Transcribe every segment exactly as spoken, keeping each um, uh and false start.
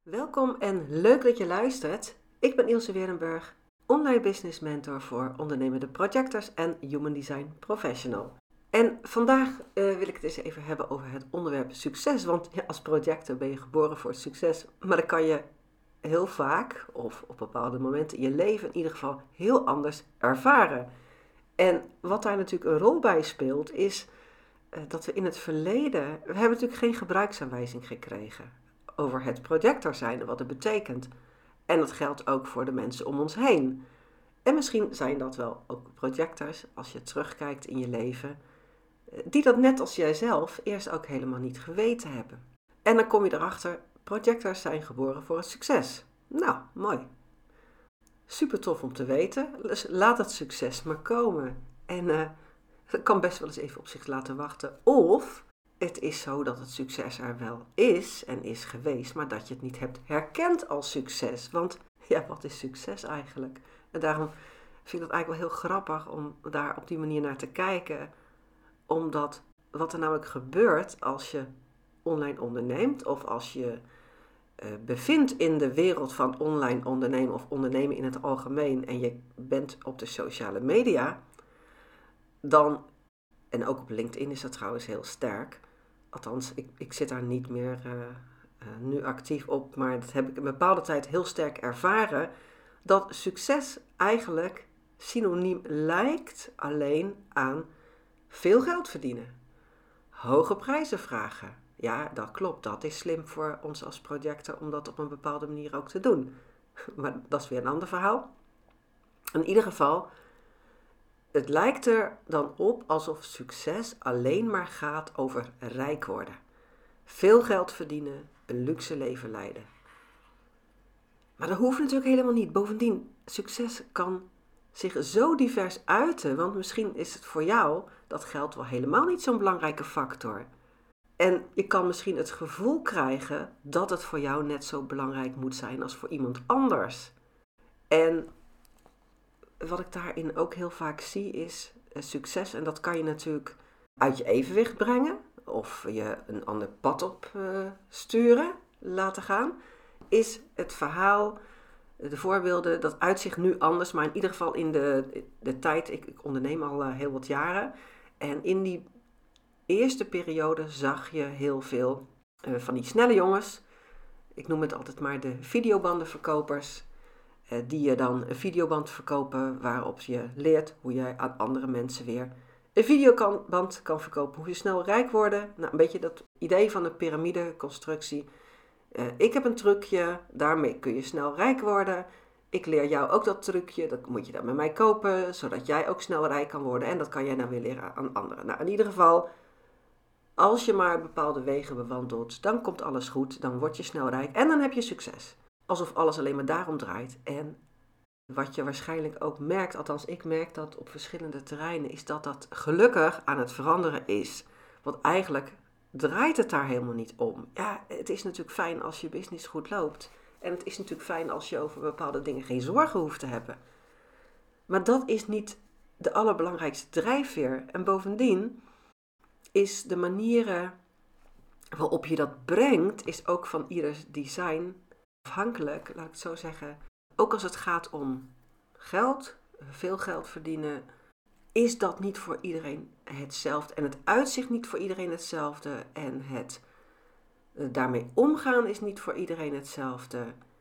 Welkom en leuk dat je luistert. Ik ben Ilse Werenburg, online business mentor voor ondernemende projectors en human design professional. En vandaag uh, wil ik het eens even hebben over het onderwerp succes. Want ja, als projector ben je geboren voor succes, maar dat kan je heel vaak of op bepaalde momenten in je leven in ieder geval heel anders ervaren. En wat daar natuurlijk een rol bij speelt is uh, dat we in het verleden, we hebben natuurlijk geen gebruiksaanwijzing gekregen over het projector zijn en wat het betekent. En dat geldt ook voor de mensen om ons heen. En misschien zijn dat wel ook projectors, als je terugkijkt in je leven, die dat net als jijzelf eerst ook helemaal niet geweten hebben. En dan kom je erachter, projectors zijn geboren voor het succes. Nou, mooi. Super tof om te weten. Dus laat het succes maar komen. En uh, dat kan best wel eens even op zich laten wachten. Of het is zo dat het succes er wel is en is geweest, maar dat je het niet hebt herkend als succes. Want ja, wat is succes eigenlijk? En daarom vind ik dat eigenlijk wel heel grappig om daar op die manier naar te kijken. Omdat wat er namelijk gebeurt als je online onderneemt of als je uh, bevindt in de wereld van online ondernemen of ondernemen in het algemeen en je bent op de sociale media, dan, en ook op LinkedIn is dat trouwens heel sterk. Althans, ik, ik zit daar niet meer uh, uh, nu actief op, maar dat heb ik een bepaalde tijd heel sterk ervaren. Dat succes eigenlijk synoniem lijkt alleen aan veel geld verdienen. Hoge prijzen vragen. Ja, dat klopt. Dat is slim voor ons als projector om dat op een bepaalde manier ook te doen. Maar dat is weer een ander verhaal. In ieder geval, het lijkt er dan op alsof succes alleen maar gaat over rijk worden. Veel geld verdienen, een luxe leven leiden. Maar dat hoeft natuurlijk helemaal niet. Bovendien, succes kan zich zo divers uiten, want misschien is het voor jou dat geld wel helemaal niet zo'n belangrijke factor. En je kan misschien het gevoel krijgen dat het voor jou net zo belangrijk moet zijn als voor iemand anders. En wat ik daarin ook heel vaak zie is uh, succes. En dat kan je natuurlijk uit je evenwicht brengen. Of je een ander pad op uh, sturen, laten gaan. Is het verhaal, de voorbeelden, dat uitzicht nu anders. Maar in ieder geval in de, de tijd, ik, ik onderneem al uh, heel wat jaren. En in die eerste periode zag je heel veel uh, van die snelle jongens. Ik noem het altijd maar de videobandenverkopers. Uh, die je dan een videoband verkopen waarop je leert hoe je aan andere mensen weer een videoband kan verkopen. Hoe je snel rijk worden. Nou, een beetje dat idee van de piramideconstructie. Uh, ik heb een trucje, daarmee kun je snel rijk worden. Ik leer jou ook dat trucje, dat moet je dan met mij kopen, zodat jij ook snel rijk kan worden. En dat kan jij dan weer leren aan anderen. Nou, in ieder geval, als je maar bepaalde wegen bewandelt, dan komt alles goed. Dan word je snel rijk en dan heb je succes. Alsof alles alleen maar daarom draait. En wat je waarschijnlijk ook merkt, althans ik merk dat op verschillende terreinen, is dat dat gelukkig aan het veranderen is. Want eigenlijk draait het daar helemaal niet om. Ja, het is natuurlijk fijn als je business goed loopt. En het is natuurlijk fijn als je over bepaalde dingen geen zorgen hoeft te hebben. Maar dat is niet de allerbelangrijkste drijfveer. En bovendien is de manieren waarop je dat brengt, is ook van ieder design afhankelijk, laat ik het zo zeggen. Ook als het gaat om geld, veel geld verdienen, is dat niet voor iedereen hetzelfde. En het uitzicht niet voor iedereen hetzelfde. En het uh, daarmee omgaan is niet voor iedereen hetzelfde.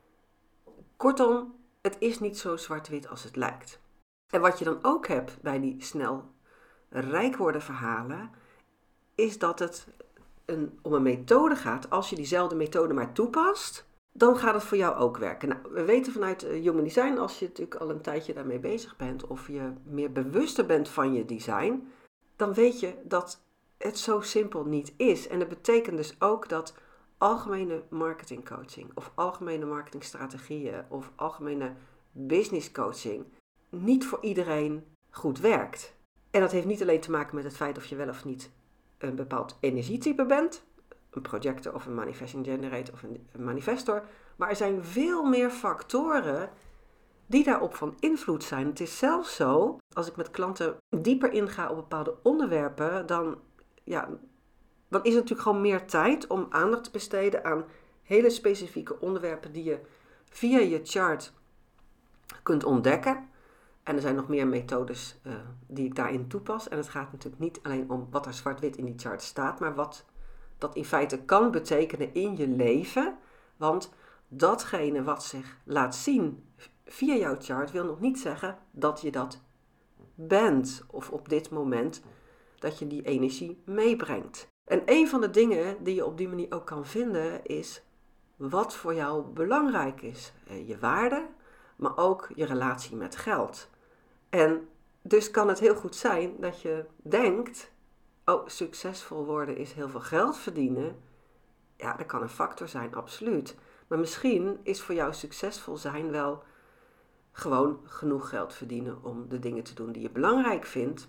Kortom, het is niet zo zwart-wit als het lijkt. En wat je dan ook hebt bij die snel rijk worden verhalen, is dat het een, om een methode gaat. Als je diezelfde methode maar toepast, dan gaat het voor jou ook werken. Nou, we weten vanuit Human Design, als je natuurlijk al een tijdje daarmee bezig bent, of je meer bewuster bent van je design, dan weet je dat het zo simpel niet is. En dat betekent dus ook dat algemene marketingcoaching, of algemene marketingstrategieën, of algemene business coaching niet voor iedereen goed werkt. En dat heeft niet alleen te maken met het feit of je wel of niet een bepaald energietype bent, een projector of een manifesting generator of een manifestor, maar er zijn veel meer factoren die daarop van invloed zijn. Het is zelfs zo, als ik met klanten dieper inga op bepaalde onderwerpen, dan, ja, dan is er natuurlijk gewoon meer tijd om aandacht te besteden aan hele specifieke onderwerpen die je via je chart kunt ontdekken. En er zijn nog meer methodes uh, die ik daarin toepas. En het gaat natuurlijk niet alleen om wat er zwart-wit in die chart staat, maar wat dat in feite kan betekenen in je leven. Want datgene wat zich laat zien via jouw chart wil nog niet zeggen dat je dat bent. Of op dit moment dat je die energie meebrengt. En een van de dingen die je op die manier ook kan vinden is wat voor jou belangrijk is. Je waarde, maar ook je relatie met geld. En dus kan het heel goed zijn dat je denkt, oh, succesvol worden is heel veel geld verdienen. Ja, dat kan een factor zijn, absoluut. Maar misschien is voor jou succesvol zijn wel gewoon genoeg geld verdienen om de dingen te doen die je belangrijk vindt.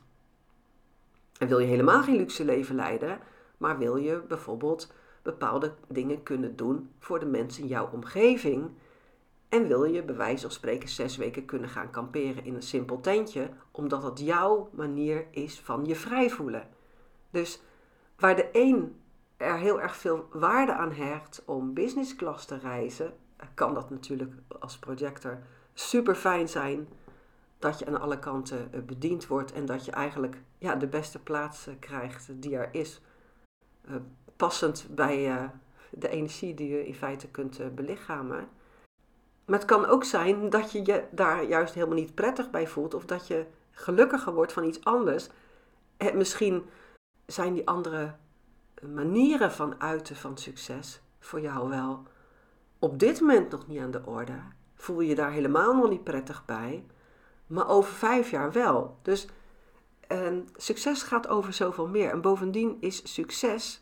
En wil je helemaal geen luxe leven leiden, maar wil je bijvoorbeeld bepaalde dingen kunnen doen voor de mensen in jouw omgeving. En wil je bij wijze van spreken zes weken kunnen gaan kamperen in een simpel tentje, omdat het jouw manier is van je vrij voelen. Dus waar de een er heel erg veel waarde aan hecht om business class te reizen, kan dat natuurlijk als projector super fijn zijn dat je aan alle kanten bediend wordt en dat je eigenlijk ja, de beste plaats krijgt die er is, uh, passend bij uh, de energie die je in feite kunt uh, belichamen. Maar het kan ook zijn dat je je daar juist helemaal niet prettig bij voelt of dat je gelukkiger wordt van iets anders. En misschien zijn die andere manieren van uiten van succes voor jou wel op dit moment nog niet aan de orde. Voel je je daar helemaal nog niet prettig bij, maar over vijf jaar wel. Dus uh, succes gaat over zoveel meer. En bovendien is succes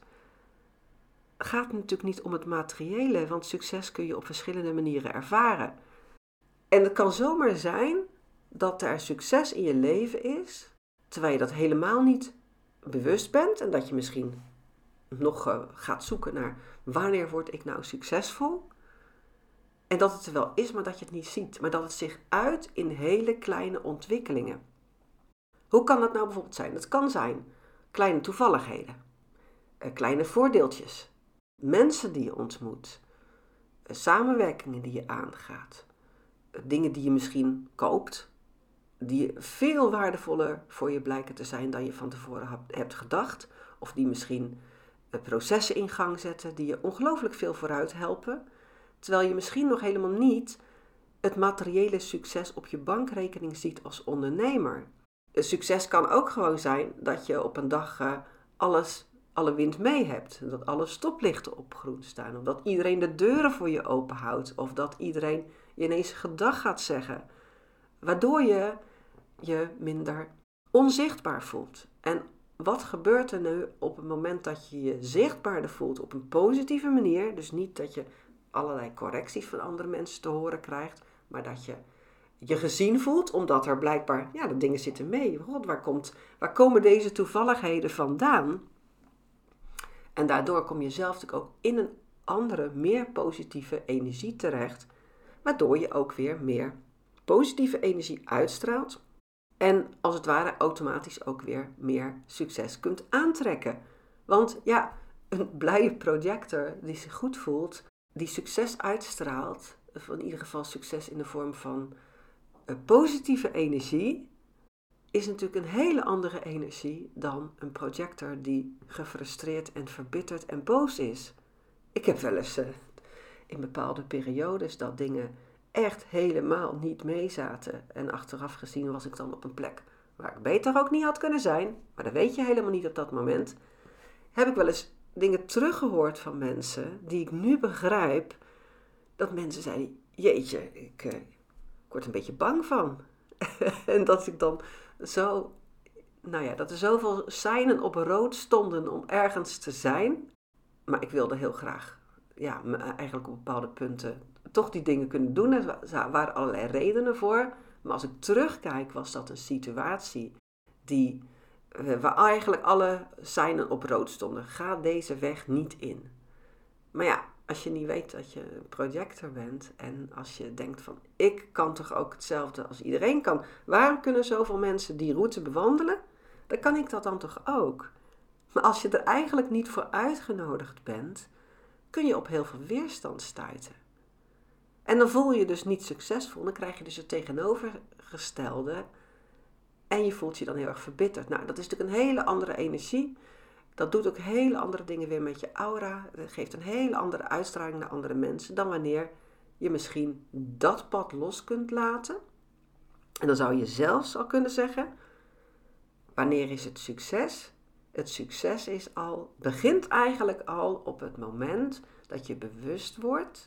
gaat natuurlijk niet om het materiële, want succes kun je op verschillende manieren ervaren. En het kan zomaar zijn dat er succes in je leven is, terwijl je dat helemaal niet bewust bent en dat je misschien nog uh, gaat zoeken naar wanneer word ik nou succesvol. En dat het er wel is, maar dat je het niet ziet. Maar dat het zich uit in hele kleine ontwikkelingen. Hoe kan dat nou bijvoorbeeld zijn? Het kan zijn kleine toevalligheden, uh, kleine voordeeltjes. Mensen die je ontmoet, samenwerkingen die je aangaat, dingen die je misschien koopt, die veel waardevoller voor je blijken te zijn dan je van tevoren hebt gedacht, of die misschien processen in gang zetten die je ongelooflijk veel vooruit helpen, terwijl je misschien nog helemaal niet het materiële succes op je bankrekening ziet als ondernemer. Succes kan ook gewoon zijn dat je op een dag uh, alles alle wind mee hebt. Dat alle stoplichten op groen staan. Of dat iedereen de deuren voor je open houdt. Of dat iedereen je ineens gedag gaat zeggen. Waardoor je je minder onzichtbaar voelt. En wat gebeurt er nu op het moment dat je je zichtbaarder voelt op een positieve manier? Dus niet dat je allerlei correcties van andere mensen te horen krijgt. Maar dat je je gezien voelt. Omdat er blijkbaar, ja, de dingen zitten mee. God, waar, komt, waar komen deze toevalligheden vandaan? En daardoor kom je zelf natuurlijk ook in een andere, meer positieve energie terecht. Waardoor je ook weer meer positieve energie uitstraalt. En als het ware automatisch ook weer meer succes kunt aantrekken. Want ja, een blije projector die zich goed voelt, die succes uitstraalt. Of in ieder geval succes in de vorm van positieve energie. Is natuurlijk een hele andere energie dan een projector die gefrustreerd en verbitterd en boos is. Ik heb wel eens uh, in bepaalde periodes dat dingen echt helemaal niet meezaten. En achteraf gezien was ik dan op een plek waar ik beter ook niet had kunnen zijn. Maar dat weet je helemaal niet op dat moment. Heb ik wel eens dingen teruggehoord van mensen die ik nu begrijp. Dat mensen zeiden, jeetje, ik, uh, ik word een beetje bang van. En dat ik dan zo, nou ja, dat er zoveel seinen op rood stonden om ergens te zijn. Maar ik wilde heel graag, ja, eigenlijk op bepaalde punten toch die dingen kunnen doen. Er waren allerlei redenen voor. Maar als ik terugkijk, was dat een situatie die, waar eigenlijk alle seinen op rood stonden. Ga deze weg niet in. Maar ja, als je niet weet dat je een projector bent en als je denkt van, ik kan toch ook hetzelfde als iedereen kan. Waarom kunnen zoveel mensen die route bewandelen? Dan kan ik dat dan toch ook. Maar als je er eigenlijk niet voor uitgenodigd bent, kun je op heel veel weerstand stuiten. En dan voel je je dus niet succesvol. Dan krijg je dus het tegenovergestelde. En je voelt je dan heel erg verbitterd. Nou, dat is natuurlijk een hele andere energie. Dat doet ook hele andere dingen weer met je aura. Dat geeft een hele andere uitstraling naar andere mensen. Dan wanneer je misschien dat pad los kunt laten. En dan zou je zelfs al kunnen zeggen. Wanneer is het succes? Het succes is al, begint eigenlijk al op het moment dat je bewust wordt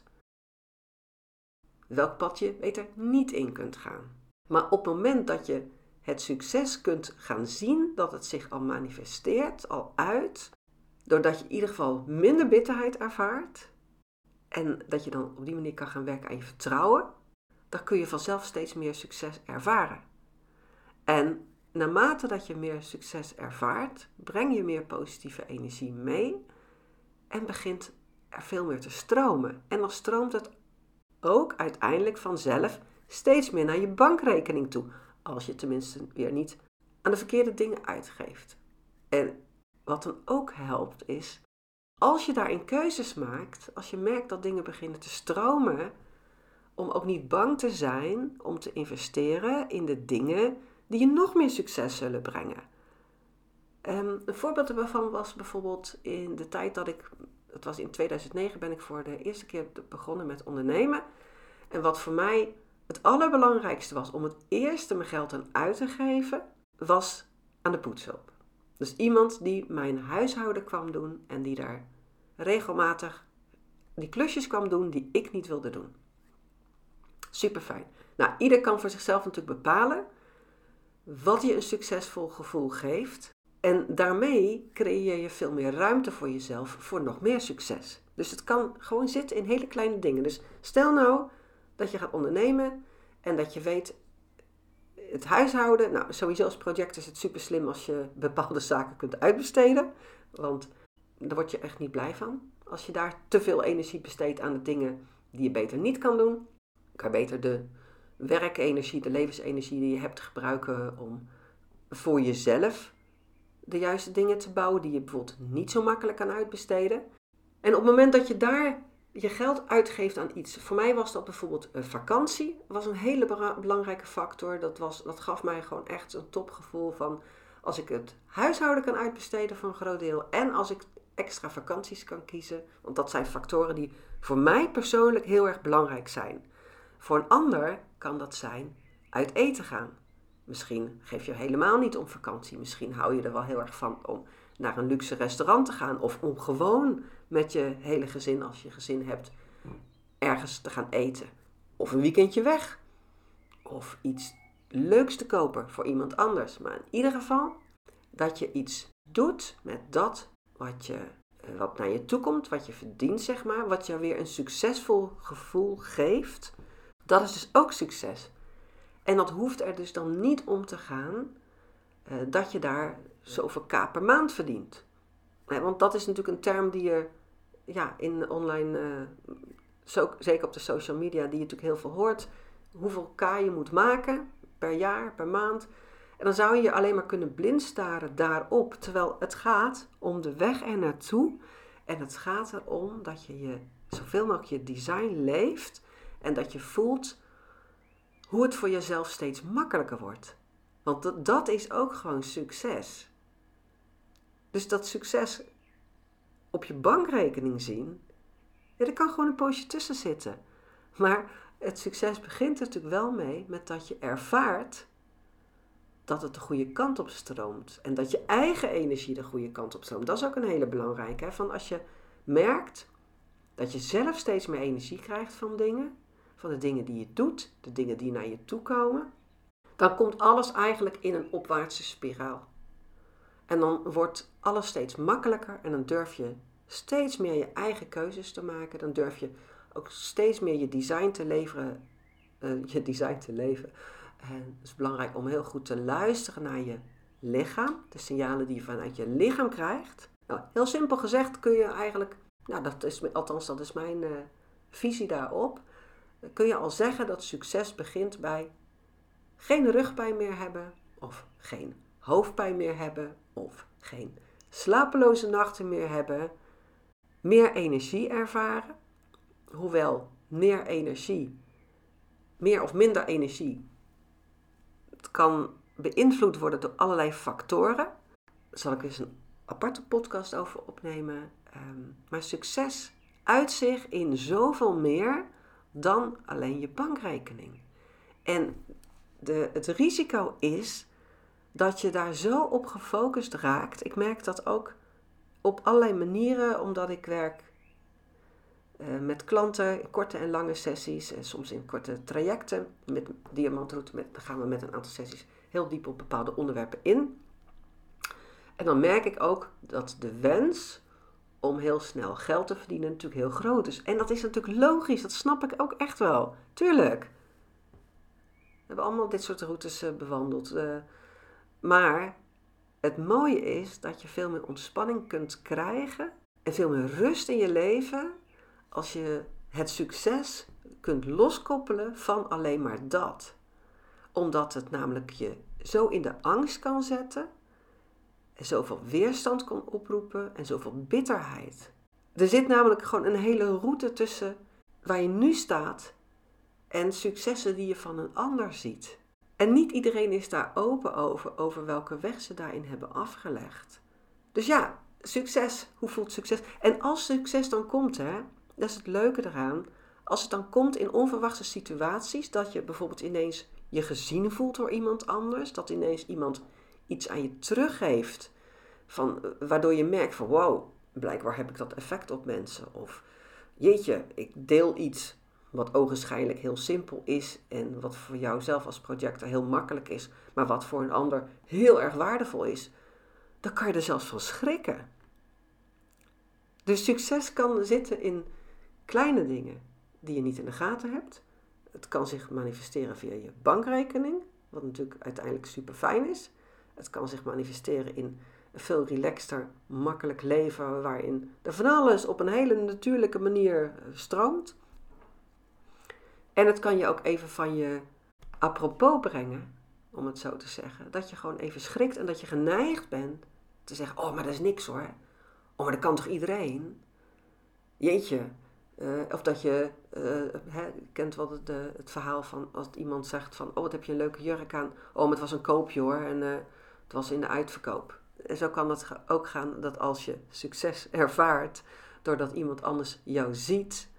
welk pad je beter niet in kunt gaan. Maar op het moment dat je het succes kunt gaan zien, dat het zich al manifesteert, al uit, doordat je in ieder geval minder bitterheid ervaart en dat je dan op die manier kan gaan werken aan je vertrouwen, dan kun je vanzelf steeds meer succes ervaren. En naarmate dat je meer succes ervaart, breng je meer positieve energie mee en begint er veel meer te stromen. En dan stroomt het ook uiteindelijk vanzelf steeds meer naar je bankrekening toe. Als je tenminste weer niet aan de verkeerde dingen uitgeeft. En wat dan ook helpt is, als je daarin keuzes maakt, als je merkt dat dingen beginnen te stromen, om ook niet bang te zijn om te investeren in de dingen die je nog meer succes zullen brengen. Um, een voorbeeld daarvan was bijvoorbeeld in de tijd dat ik, het was in tweeduizend negen, ben ik voor de eerste keer begonnen met ondernemen. En wat voor mij het allerbelangrijkste was om het eerste mijn geld aan uit te geven, was aan de poetshulp. Dus iemand die mijn huishouden kwam doen en die daar regelmatig die klusjes kwam doen die ik niet wilde doen. Super fijn. Nou, ieder kan voor zichzelf natuurlijk bepalen wat je een succesvol gevoel geeft. En daarmee creëer je veel meer ruimte voor jezelf voor nog meer succes. Dus het kan gewoon zitten in hele kleine dingen. Dus stel nou dat je gaat ondernemen en dat je weet het huishouden. Nou, sowieso als project is het super slim als je bepaalde zaken kunt uitbesteden. Want daar word je echt niet blij van. Als je daar te veel energie besteedt aan de dingen die je beter niet kan doen, kan je beter de werkenergie, de levensenergie die je hebt gebruiken om voor jezelf de juiste dingen te bouwen die je bijvoorbeeld niet zo makkelijk kan uitbesteden. En op het moment dat je daar je geld uitgeeft aan iets, voor mij was dat bijvoorbeeld een vakantie, was een hele belangrijke factor. Dat, was, dat gaf mij gewoon echt een topgevoel van als ik het huishouden kan uitbesteden voor een groot deel en als ik extra vakanties kan kiezen. Want dat zijn factoren die voor mij persoonlijk heel erg belangrijk zijn. Voor een ander kan dat zijn uit eten gaan. Misschien geef je helemaal niet om vakantie. Misschien hou je er wel heel erg van om naar een luxe restaurant te gaan. Of om gewoon met je hele gezin, als je gezin hebt, ergens te gaan eten. Of een weekendje weg. Of iets leuks te kopen voor iemand anders. Maar in ieder geval dat je iets doet met dat wat, je, wat naar je toe komt. Wat je verdient, zeg maar. Wat je weer een succesvol gevoel geeft. Dat is dus ook succes. En dat hoeft er dus dan niet om te gaan uh, dat je daar zoveel k per maand verdient. Eh, want dat is natuurlijk een term die je ja, in online, uh, zo, zeker op de social media, die je natuurlijk heel veel hoort. Hoeveel k je moet maken per jaar, per maand. En dan zou je je alleen maar kunnen blind staren daarop. Terwijl het gaat om de weg er naartoe. En het gaat erom dat je, je zoveel mogelijk je design leeft. En dat je voelt hoe het voor jezelf steeds makkelijker wordt. Want dat, dat is ook gewoon succes. Dus dat succes op je bankrekening zien, ja, er kan gewoon een poosje tussen zitten. Maar het succes begint er natuurlijk wel mee met dat je ervaart dat het de goede kant op stroomt. En dat je eigen energie de goede kant op stroomt. Dat is ook een hele belangrijke. Hè? Van als je merkt dat je zelf steeds meer energie krijgt van dingen, van de dingen die je doet, de dingen die naar je toe komen, dan komt alles eigenlijk in een opwaartse spiraal. En dan wordt alles steeds makkelijker en dan durf je steeds meer je eigen keuzes te maken. Dan durf je ook steeds meer je design te leveren, uh, je design te leven. En het is belangrijk om heel goed te luisteren naar je lichaam, de signalen die je vanuit je lichaam krijgt. Nou, heel simpel gezegd kun je eigenlijk, nou dat is, althans dat is mijn uh, visie daarop, kun je al zeggen dat succes begint bij geen rugpijn meer hebben, of geen hoofdpijn meer hebben, of geen slapeloze nachten meer hebben, meer energie ervaren. Hoewel meer energie, meer of minder energie, het kan beïnvloed worden door allerlei factoren. Daar zal ik eens een aparte podcast over opnemen. Um, maar succes uit zich in zoveel meer dan alleen je bankrekening. En de, het risico is dat je daar zo op gefocust raakt. Ik merk dat ook op allerlei manieren, omdat ik werk uh, met klanten in korte en lange sessies. En soms in korte trajecten. Met Diamantroute met, dan gaan we met een aantal sessies heel diep op bepaalde onderwerpen in. En dan merk ik ook dat de wens om heel snel geld te verdienen natuurlijk heel groot is. En dat is natuurlijk logisch, dat snap ik ook echt wel. Tuurlijk. We hebben allemaal dit soort routes uh, bewandeld. Uh, maar het mooie is dat je veel meer ontspanning kunt krijgen en veel meer rust in je leven als je het succes kunt loskoppelen van alleen maar dat. Omdat het namelijk je zo in de angst kan zetten en zoveel weerstand kan oproepen en zoveel bitterheid. Er zit namelijk gewoon een hele route tussen waar je nu staat en successen die je van een ander ziet. En niet iedereen is daar open over, over welke weg ze daarin hebben afgelegd. Dus ja, succes. Hoe voelt succes? En als succes dan komt, hè, dat is het leuke eraan. Als het dan komt in onverwachte situaties, dat je bijvoorbeeld ineens je gezien voelt door iemand anders, dat ineens iemand iets aan je teruggeeft, van, waardoor je merkt van wow, blijkbaar heb ik dat effect op mensen. Of jeetje, ik deel iets wat ogenschijnlijk heel simpel is en wat voor jou zelf als projector heel makkelijk is, maar wat voor een ander heel erg waardevol is. Dan kan je er zelfs van schrikken. Dus succes kan zitten in kleine dingen die je niet in de gaten hebt. Het kan zich manifesteren via je bankrekening, wat natuurlijk uiteindelijk super fijn is. Het kan zich manifesteren in een veel relaxter, makkelijk leven waarin er van alles op een hele natuurlijke manier stroomt. En het kan je ook even van je apropos brengen, om het zo te zeggen. Dat je gewoon even schrikt en dat je geneigd bent te zeggen, oh, maar dat is niks hoor. Oh, maar dat kan toch iedereen? Jeetje. Uh, of dat je, uh, he, kent wel het, uh, het verhaal van als iemand zegt van, oh, wat heb je een leuke jurk aan. Oh, maar het was een koopje hoor en uh, het was in de uitverkoop. En zo kan het ook gaan dat als je succes ervaart, doordat iemand anders jou ziet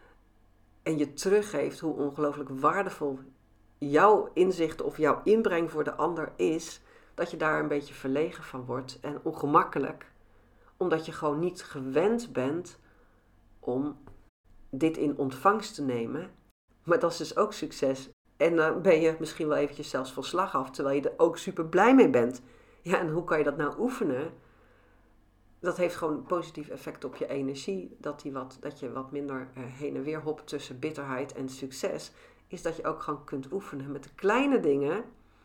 en je teruggeeft hoe ongelooflijk waardevol jouw inzicht of jouw inbreng voor de ander is, dat je daar een beetje verlegen van wordt en ongemakkelijk. Omdat je gewoon niet gewend bent om dit in ontvangst te nemen. Maar dat is dus ook succes. En dan ben je misschien wel eventjes zelfs van slag af, terwijl je er ook super blij mee bent. Ja, en hoe kan je dat nou oefenen? Dat heeft gewoon een positief effect op je energie. Dat, die wat, dat je wat minder uh, heen en weer hopt tussen bitterheid en succes. Is dat je ook gewoon kunt oefenen met de kleine dingen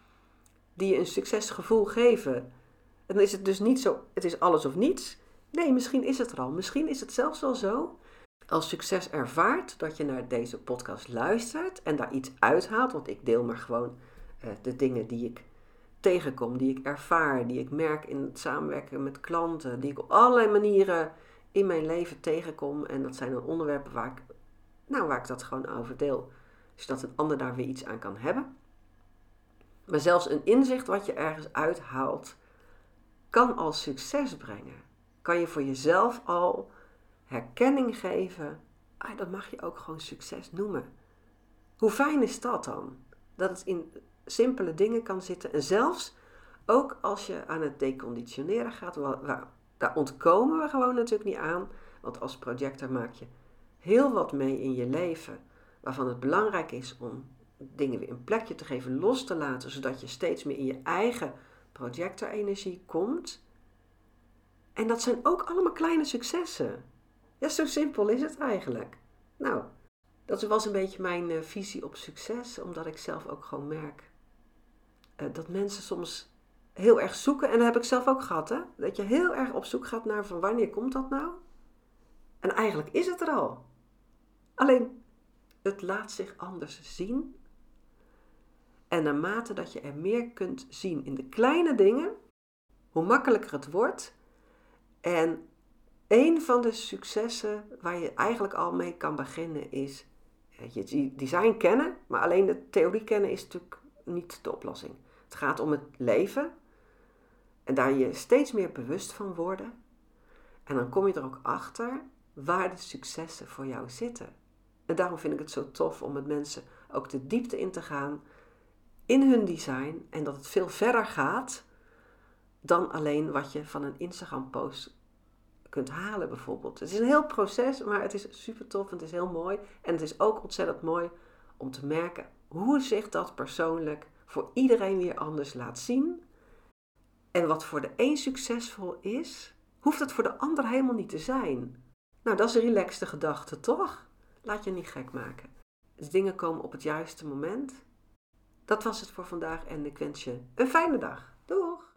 die je een succesgevoel geven. En dan is het dus niet zo, het is alles of niets. Nee, misschien is het er al. Misschien is het zelfs wel zo, als succes ervaart, dat je naar deze podcast luistert en daar iets uithaalt. Want ik deel maar gewoon uh, de dingen die ik tegenkom, die ik ervaar, die ik merk in het samenwerken met klanten, die ik op allerlei manieren in mijn leven tegenkom. En dat zijn dan onderwerpen waar ik, nou, waar ik dat gewoon over deel. Zodat een ander daar weer iets aan kan hebben. Maar zelfs een inzicht wat je ergens uithaalt, kan al succes brengen. Kan je voor jezelf al herkenning geven. Ah, dat mag je ook gewoon succes noemen. Hoe fijn is dat dan? Dat het in simpele dingen kan zitten. En zelfs ook als je aan het deconditioneren gaat, waar, waar, daar ontkomen we gewoon natuurlijk niet aan. Want als projector maak je heel wat mee in je leven, waarvan het belangrijk is om dingen weer een plekje te geven, los te laten, zodat je steeds meer in je eigen projectorenergie komt. En dat zijn ook allemaal kleine successen. Ja, zo simpel is het eigenlijk. Nou, dat was een beetje mijn uh, visie op succes, omdat ik zelf ook gewoon merk uh, dat mensen soms heel erg zoeken, en dat heb ik zelf ook gehad, hè? Dat je heel erg op zoek gaat naar van wanneer komt dat nou? En eigenlijk is het er al. Alleen, het laat zich anders zien. En naarmate dat je er meer kunt zien in de kleine dingen, hoe makkelijker het wordt. En een van de successen waar je eigenlijk al mee kan beginnen is je design kennen, maar alleen de theorie kennen is natuurlijk niet de oplossing. Het gaat om het leven en daar je steeds meer bewust van worden. En dan kom je er ook achter waar de successen voor jou zitten. En daarom vind ik het zo tof om met mensen ook de diepte in te gaan in hun design en dat het veel verder gaat dan alleen wat je van een Instagram post kunt halen bijvoorbeeld. Het is een heel proces, maar het is super tof en het is heel mooi. En het is ook ontzettend mooi om te merken hoe zich dat persoonlijk voor iedereen weer anders laat zien. En wat voor de een succesvol is, hoeft het voor de ander helemaal niet te zijn. Nou, dat is een relaxte gedachte, toch? Laat je niet gek maken. Dus dingen komen op het juiste moment. Dat was het voor vandaag en ik wens je een fijne dag. Doeg!